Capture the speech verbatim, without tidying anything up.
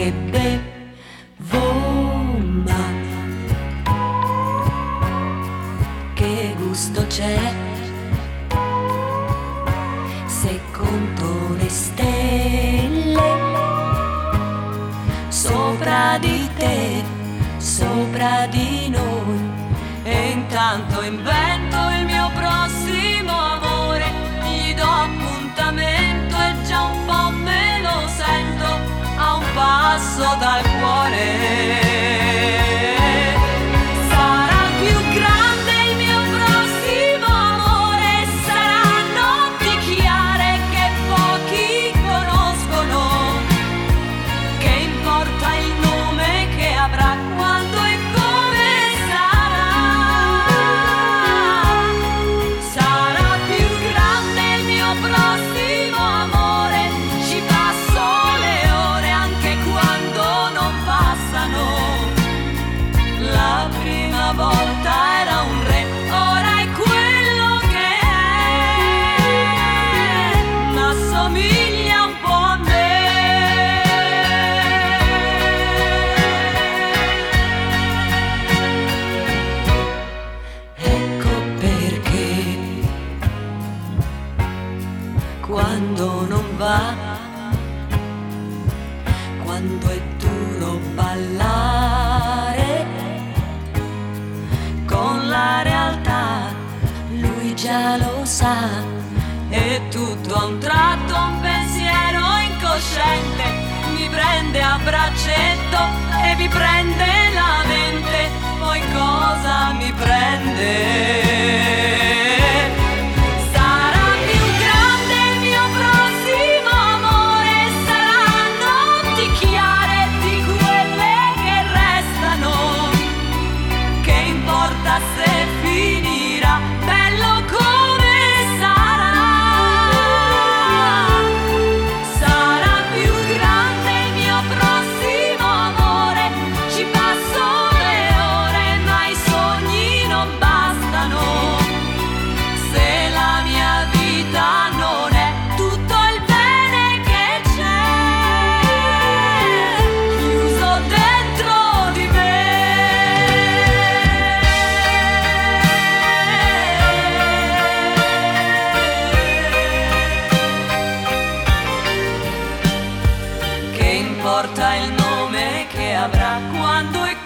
che bevo, ma che gusto c'è se conto le stelle sopra di te, sopra di noi, e intanto invento il mio prossimo amore, gli do appuntamento e già un po' me lo sento a un passo dal cuore. Sarà più grande il mio prossimo amore, saranno notti chiare che pochi conoscono, che importa il nome che avrà, quando e come sarà. Sarà più grande il mio prossimo amore, ci passo le ore anche quando non passano. La prima volta era un re, ora è quello che è, ma somiglia un po' a me. Ecco perché quando non va, quando è duro ballare con la realtà, lui già lo sa, e tutto a un tratto un pensiero incosciente mi prende a braccetto e mi prende la mente, poi cosa mi prende? Sarà più grande il mio prossimo amore, saranno notti chiare di quelle che restano, che importa se finirà, bello come sarà. Sarà più grande il mio prossimo amore, ci passo le ore ma i sogni non bastano, se la mia vita non è tutto il bene che c'è chiuso dentro di me. Che importa il nome che avrà, quando e